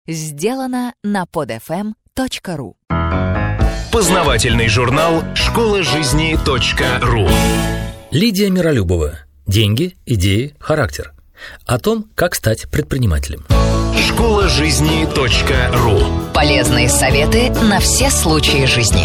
Сделано на podfm.ru. Познавательный журнал «Школа жизни.ру». Лидия Миролюбова. Деньги, идеи, характер. О том, как стать предпринимателем. Школа жизни.ру. Полезные советы на все случаи жизни.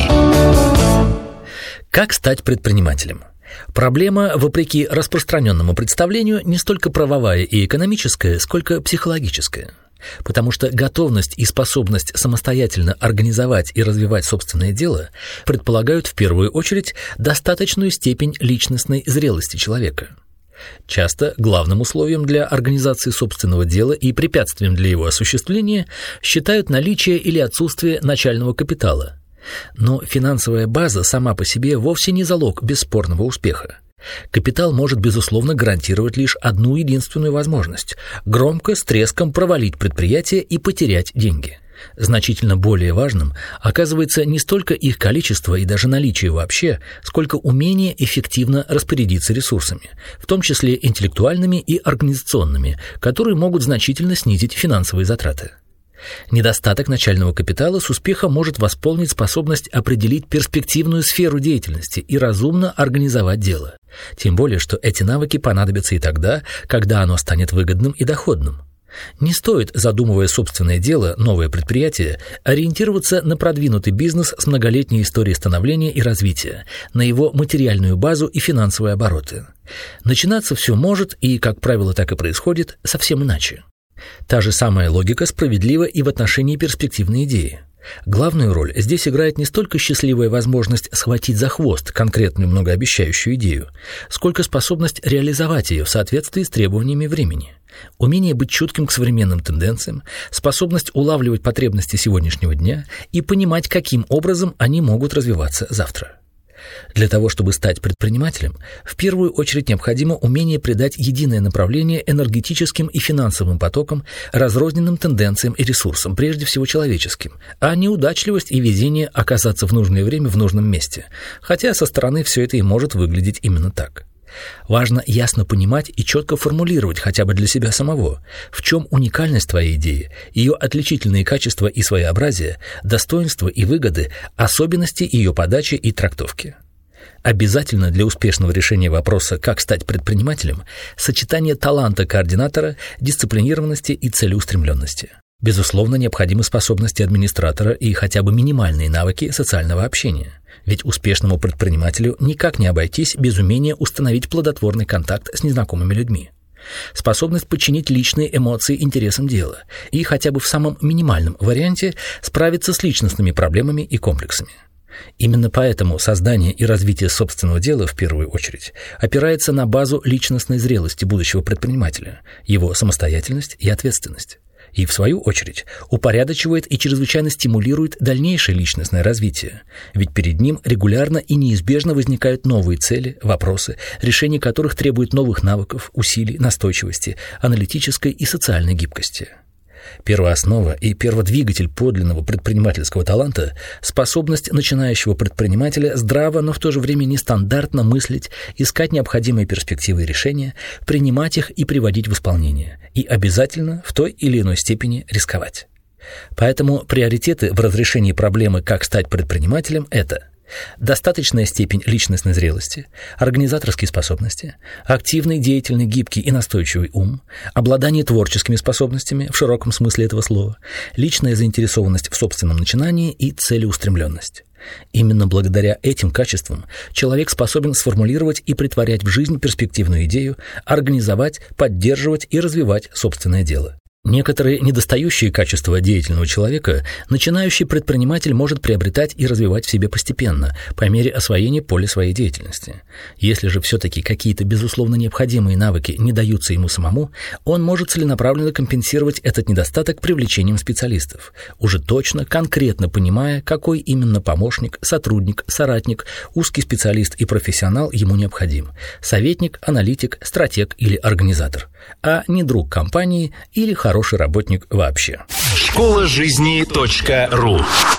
Как стать предпринимателем? Проблема, вопреки распространенному представлению, не столько правовая и экономическая, сколько психологическая. Потому что готовность и способность самостоятельно организовать и развивать собственное дело предполагают в первую очередь достаточную степень личностной зрелости человека. Часто главным условием для организации собственного дела и препятствием для его осуществления считают наличие или отсутствие начального капитала. Но финансовая база сама по себе вовсе не залог бесспорного успеха. Капитал может, безусловно, гарантировать лишь одну единственную возможность – громко, с треском провалить предприятие и потерять деньги. Значительно более важным оказывается не столько их количество и даже наличие вообще, сколько умение эффективно распорядиться ресурсами, в том числе интеллектуальными и организационными, которые могут значительно снизить финансовые затраты. Недостаток начального капитала с успехом может восполнить способность определить перспективную сферу деятельности и разумно организовать дело. Тем более, что эти навыки понадобятся и тогда, когда оно станет выгодным и доходным. Не стоит, задумывая собственное дело, новое предприятие, ориентироваться на продвинутый бизнес с многолетней историей становления и развития, на его материальную базу и финансовые обороты. Начинаться все может, и, как правило, так и происходит, совсем иначе. Та же самая логика справедлива и в отношении перспективной идеи. Главную роль здесь играет не столько счастливая возможность схватить за хвост конкретную многообещающую идею, сколько способность реализовать ее в соответствии с требованиями времени. Умение быть чутким к современным тенденциям, способность улавливать потребности сегодняшнего дня и понимать, каким образом они могут развиваться завтра. Для того, чтобы стать предпринимателем, в первую очередь необходимо умение придать единое направление энергетическим и финансовым потокам, разрозненным тенденциям и ресурсам, прежде всего человеческим, а не удачливость и везение оказаться в нужное время в нужном месте, хотя со стороны все это и может выглядеть именно так. Важно ясно понимать и четко формулировать хотя бы для себя самого, в чем уникальность твоей идеи, ее отличительные качества и своеобразие, достоинства и выгоды, особенности ее подачи и трактовки. Обязательно для успешного решения вопроса «как стать предпринимателем» сочетание таланта координатора, дисциплинированности и целеустремленности. Безусловно, необходимы способности администратора и хотя бы минимальные навыки социального общения. Ведь успешному предпринимателю никак не обойтись без умения установить плодотворный контакт с незнакомыми людьми. Способность подчинить личные эмоции интересам дела и хотя бы в самом минимальном варианте справиться с личностными проблемами и комплексами. Именно поэтому создание и развитие собственного дела в первую очередь опирается на базу личностной зрелости будущего предпринимателя, его самостоятельность и ответственность. И, в свою очередь, упорядочивает и чрезвычайно стимулирует дальнейшее личностное развитие, ведь перед ним регулярно и неизбежно возникают новые цели, вопросы, решение которых требует новых навыков, усилий, настойчивости, аналитической и социальной гибкости. Первооснова и перводвигатель подлинного предпринимательского таланта – способность начинающего предпринимателя здраво, но в то же время нестандартно мыслить, искать необходимые перспективы и решения, принимать их и приводить в исполнение, и обязательно в той или иной степени рисковать. Поэтому приоритеты в разрешении проблемы «как стать предпринимателем» – это достаточная степень личностной зрелости, организаторские способности, активный, деятельный, гибкий и настойчивый ум, обладание творческими способностями в широком смысле этого слова, личная заинтересованность в собственном начинании и целеустремленность. Именно благодаря этим качествам человек способен сформулировать и претворять в жизнь перспективную идею, организовать, поддерживать и развивать собственное дело. Некоторые недостающие качества деятельного человека начинающий предприниматель может приобретать и развивать в себе постепенно, по мере освоения поля своей деятельности. Если же все-таки какие-то безусловно необходимые навыки не даются ему самому, он может целенаправленно компенсировать этот недостаток привлечением специалистов, уже точно, конкретно понимая, какой именно помощник, сотрудник, соратник, узкий специалист и профессионал ему необходим – советник, аналитик, стратег или организатор, а не друг компании или хороший работник вообще. Школа жизни.ру.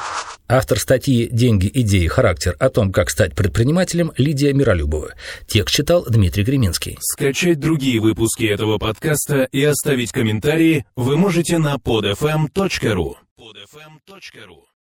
Автор статьи «Деньги, идеи, характер» о том, как стать предпринимателем, Лидия Миролюбова. Текст читал Дмитрий Греминский. Скачать другие выпуски этого подкаста и оставить комментарии вы можете на podfm.ru.